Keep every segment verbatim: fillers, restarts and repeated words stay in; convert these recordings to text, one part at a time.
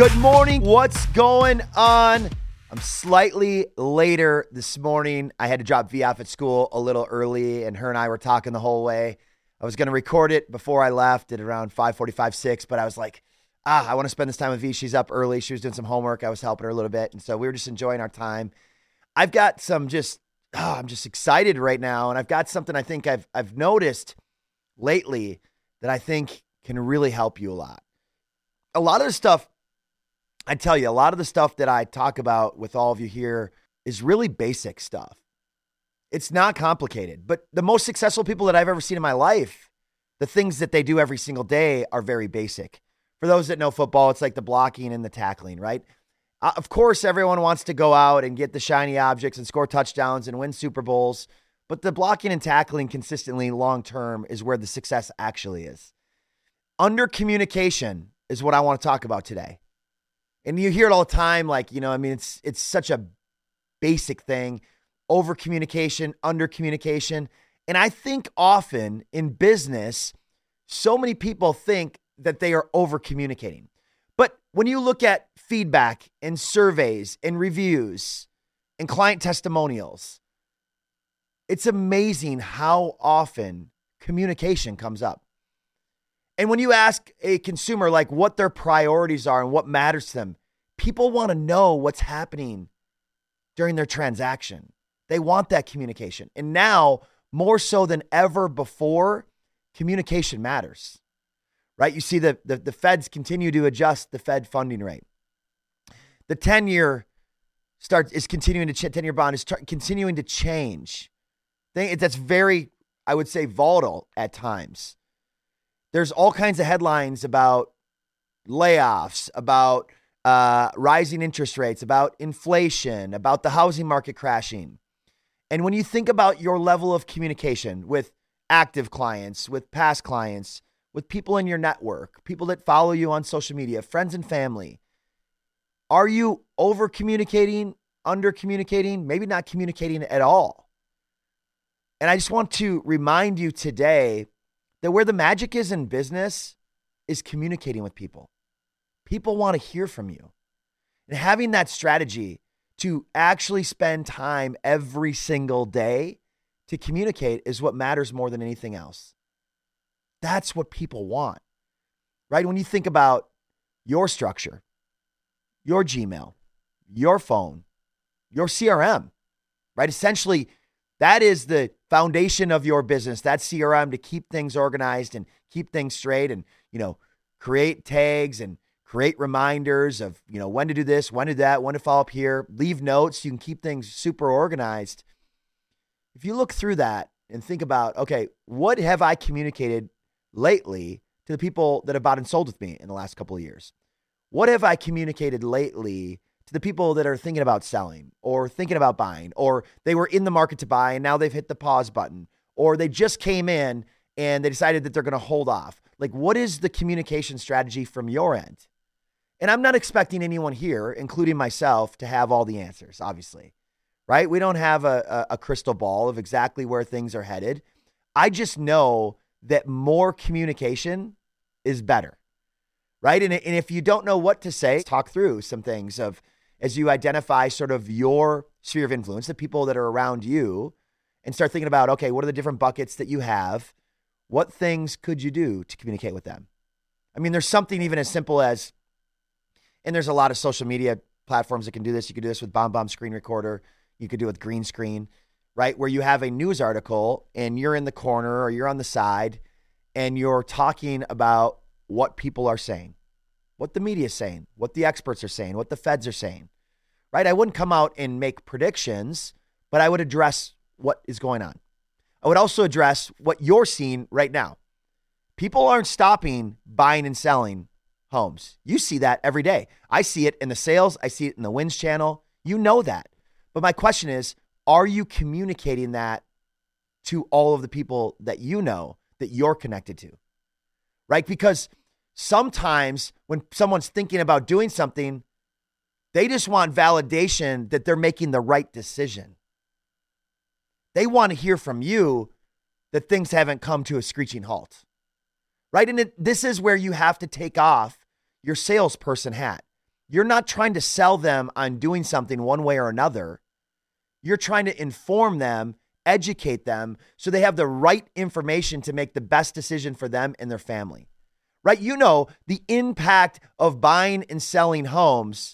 Good morning. What's going on? I'm slightly later this morning. I had to drop V off at school a little early, and her and I were talking the whole way. I was going to record it before I left at around five forty-five, six, but I was like, ah, I want to spend this time with V. She's up early. She was doing some homework. I was helping her a little bit, and so we were just enjoying our time. I've got some just, oh, I'm just excited right now, and I've got something I think I've I've noticed lately that I think can really help you a lot. A lot of the stuff, I tell you, a lot of the stuff that I talk about with all of you here is really basic stuff. It's not complicated, but the most successful people that I've ever seen in my life, the things that they do every single day are very basic. For those that know football, it's like the blocking and the tackling, right? Uh, of course, everyone wants to go out and get the shiny objects and score touchdowns and win Super Bowls, but the blocking and tackling consistently long-term is where the success actually is. Under communication is what I want to talk about today. And you hear it all the time, like, you know, I mean, it's it's such a basic thing. Over communication, under communication. And I think often in business, so many people think that they are over communicating. But when you look at feedback and surveys and reviews and client testimonials, it's amazing how often communication comes up. And when you ask a consumer like what their priorities are and what matters to them, people want to know what's happening during their transaction. They want that communication. And now, more so than ever before, communication matters, right? You see the, the, the Feds continue to adjust the Fed funding rate. The ten-year start is continuing to, ch- ten-year bond is t- continuing to change. They, that's very, I would say, volatile at times. There's all kinds of headlines about layoffs, about uh, rising interest rates, about inflation, about the housing market crashing. And when you think about your level of communication with active clients, with past clients, with people in your network, people that follow you on social media, friends and family, are you over communicating, under communicating, maybe not communicating at all? And I just want to remind you today that where the magic is in business is communicating with people. People want to hear from you. And having that strategy to actually spend time every single day to communicate is what matters more than anything else. That's what people want, right? When you think about your structure, your Gmail, your phone, your C R M, right? Essentially, that is the foundation of your business, that C R M, to keep things organized and keep things straight and, you know, create tags and create reminders of, you know, when to do this, when to do that, when to follow up here, leave notes so you can keep things super organized. If you look through that and think about, okay, what have I communicated lately to the people that have bought and sold with me in the last couple of years? What have I communicated lately to the people that are thinking about selling or thinking about buying, or they were in the market to buy and now they've hit the pause button, or they just came in and they decided that they're going to hold off? Like, what is the communication strategy from your end? And I'm not expecting anyone here, including myself, to have all the answers, obviously, right? We don't have a, a, a crystal ball of exactly where things are headed. I just know that more communication is better, right? And, and if you don't know what to say, talk through some things of, as you identify sort of your sphere of influence, the people that are around you, and start thinking about, okay, what are the different buckets that you have? What things could you do to communicate with them? I mean, there's something even as simple as, and there's a lot of social media platforms that can do this. You could do this with BombBomb Screen Recorder. You could do it with Green Screen, right? Where you have a news article and you're in the corner or you're on the side and you're talking about what people are saying, what the media is saying, what the experts are saying, what the feds are saying, right? I wouldn't come out and make predictions, but I would address what is going on. I would also address what you're seeing right now. People aren't stopping buying and selling homes. You see that every day. I see it in the sales. I see it in the wins channel. You know that. But my question is, are you communicating that to all of the people that you know that you're connected to? Right? Because sometimes when someone's thinking about doing something, they just want validation that they're making the right decision. They want to hear from you that things haven't come to a screeching halt. Right? And it, this is where you have to take off your salesperson hat. You're not trying to sell them on doing something one way or another. You're trying to inform them, educate them, so they have the right information to make the best decision for them and their family, right? You know, the impact of buying and selling homes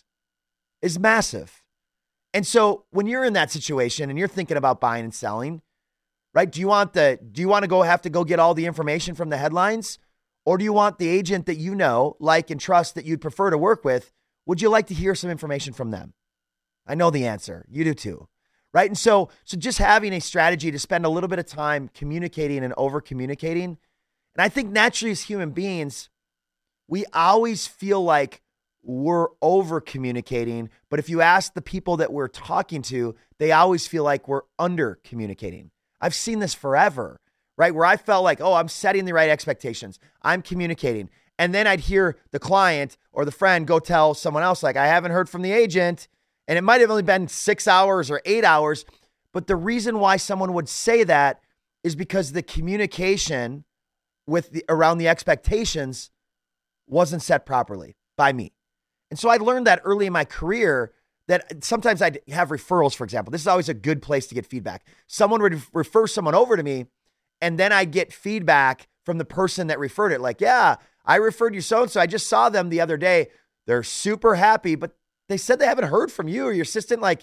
is massive. And so when you're in that situation and you're thinking about buying and selling, right? Do you want the, do you want to go have to go get all the information from the headlines? Or do you want the agent that you know, like, and trust that you'd prefer to work with? Would you like to hear some information from them? I know the answer. You do too, right? And so, so just having a strategy to spend a little bit of time communicating and over communicating. And I think naturally as human beings, we always feel like we're over communicating. But if you ask the people that we're talking to, they always feel like we're under communicating. I've seen this forever, right? Where I felt like, oh, I'm setting the right expectations. I'm communicating. And then I'd hear the client or the friend go tell someone else, like, I haven't heard from the agent. And it might have only been six hours or eight hours. But the reason why someone would say that is because the communication with the around the expectations wasn't set properly by me. And so I learned that early in my career that sometimes I'd have referrals, for example. This is always a good place to get feedback. Someone would refer someone over to me, and then I'd get feedback from the person that referred it. Like, yeah, I referred you so-and-so. I just saw them the other day. They're super happy, but they said they haven't heard from you or your assistant. Like,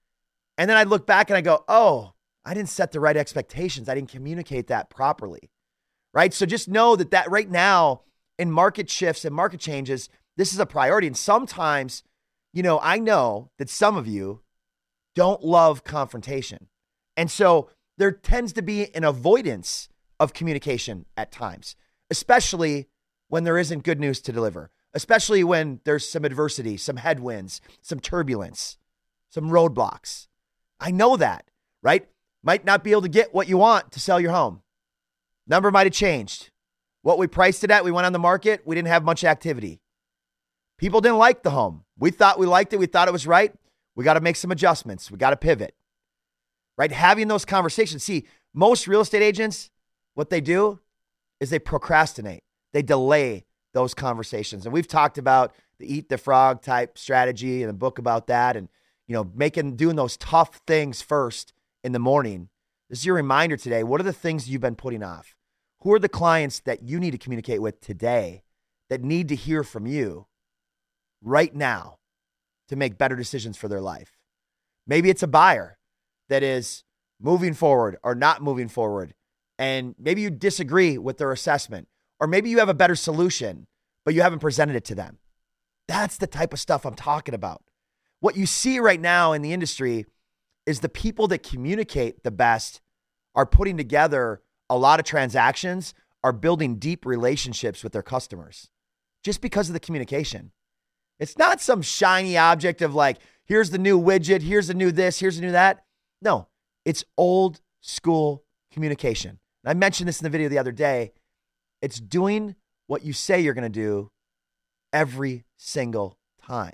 and then I look back and I go, oh, I didn't set the right expectations. I didn't communicate that properly, right? So just know that that right now in market shifts and market changes, this is a priority. And sometimes, you know, I know that some of you don't love confrontation. And so there tends to be an avoidance of communication at times, especially when there isn't good news to deliver, especially when there's some adversity, some headwinds, some turbulence, some roadblocks. I know that, right? Might not be able to get what you want to sell your home. Number might have changed. What we priced it at, we went on the market, we didn't have much activity. People didn't like the home. We thought we liked it. We thought it was right. We got to make some adjustments. We got to pivot, right? Having those conversations. See, most real estate agents, what they do is they procrastinate. They delay those conversations. And we've talked about the eat the frog type strategy in a book about that. And, you know, making, doing those tough things first in the morning. This is your reminder today. What are the things you've been putting off? Who are the clients that you need to communicate with today that need to hear from you right now to make better decisions for their life? Maybe it's a buyer that is moving forward or not moving forward. And maybe you disagree with their assessment, or maybe you have a better solution, but you haven't presented it to them. That's the type of stuff I'm talking about. What you see right now in the industry is the people that communicate the best are putting together a lot of transactions, are building deep relationships with their customers just because of the communication. It's not some shiny object of like, here's the new widget, here's the new this, here's the new that. No, it's old school communication. And I mentioned this in the video the other day. It's doing what you say you're going to do every single time.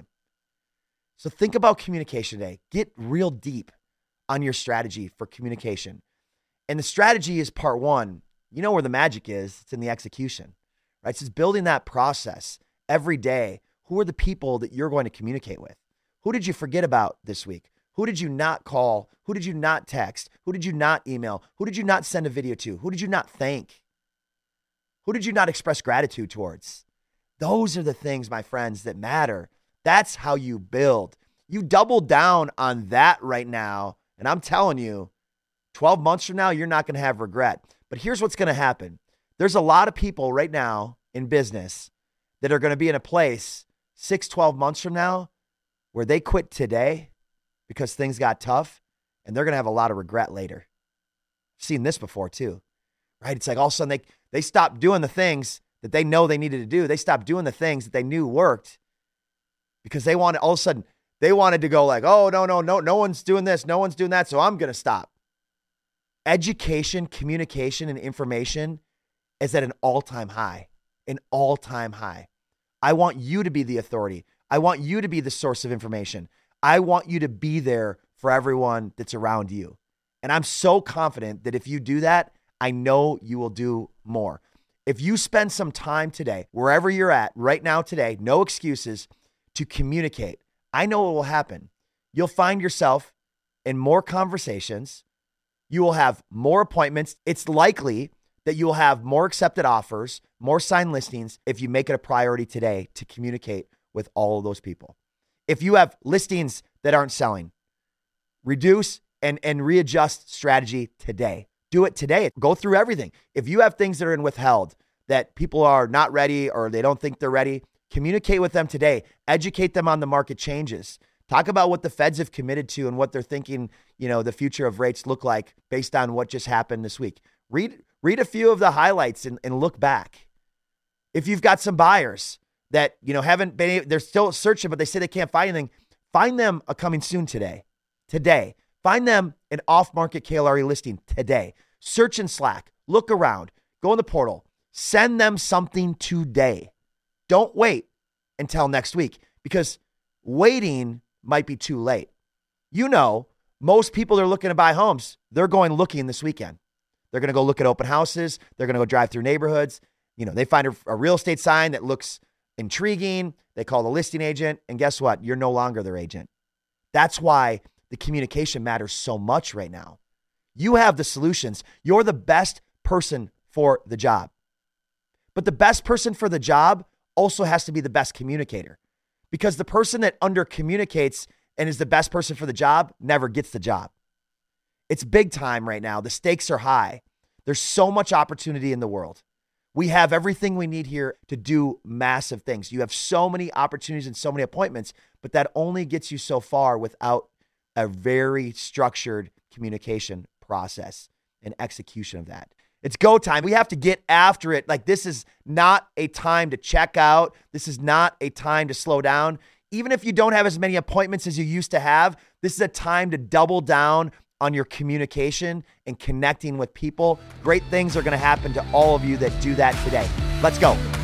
So think about communication today. Get real deep on your strategy for communication. And the strategy is part one. You know where the magic is. It's in the execution, right? So it's building that process every day. Who are the people that you're going to communicate with? Who did you forget about this week? Who did you not call? Who did you not text? Who did you not email? Who did you not send a video to? Who did you not thank? Who did you not express gratitude towards? Those are the things, my friends, that matter. That's how you build. You double down on that right now. And I'm telling you, twelve months from now, you're not going to have regret. But here's what's going to happen. There's a lot of people right now in business that are going to be in a place six, twelve months from now where they quit today because things got tough, and they're going to have a lot of regret later. I've seen this before too, right? It's like all of a sudden they, they stopped doing the things that they know they needed to do. They stopped doing the things that they knew worked because they wanted, all of a sudden, they wanted to go like, oh, no, no, no, no one's doing this. No one's doing that. So I'm going to stop. Education, communication, and information is at an all-time high, an all-time high. I want you to be the authority. I want you to be the source of information. I want you to be there for everyone that's around you. And I'm so confident that if you do that, I know you will do more. If you spend some time today, wherever you're at right now today, no excuses, to communicate, I know what will happen. You'll find yourself in more conversations. You will have more appointments. It's likely that you will have more accepted offers, more signed listings if you make it a priority today to communicate with all of those people. If you have listings that aren't selling, reduce and, and readjust strategy today. Do it today. Go through everything. If you have things that are in withheld that people are not ready or they don't think they're ready, communicate with them today. Educate them on the market changes. Talk about what the Feds have committed to and what they're thinking, you know, the future of rates look like based on what just happened this week. Read read a few of the highlights and, and look back. If you've got some buyers that, you know, haven't been able, they're still searching, but they say they can't find anything, find them a coming soon today. Today. Find them an off-market K L R E listing today. Search in Slack. Look around. Go in the portal. Send them something today. Don't wait until next week because waiting might be too late. You know, most people that are looking to buy homes, they're going looking this weekend. They're going to go look at open houses. They're going to go drive through neighborhoods. You know, they find a, a real estate sign that looks intriguing. They call the listing agent. And guess what? You're no longer their agent. That's why the communication matters so much right now. You have the solutions. You're the best person for the job. But the best person for the job also has to be the best communicator, because the person that under communicates and is the best person for the job never gets the job. It's big time right now. The stakes are high. There's so much opportunity in the world. We have everything we need here to do massive things. You have so many opportunities and so many appointments, but that only gets you so far without a very structured communication process and execution of that. It's go time. We have to get after it. Like, this is not a time to check out. This is not a time to slow down. Even if you don't have as many appointments as you used to have, this is a time to double down on your communication and connecting with people. Great things are going to happen to all of you that do that today. Let's go.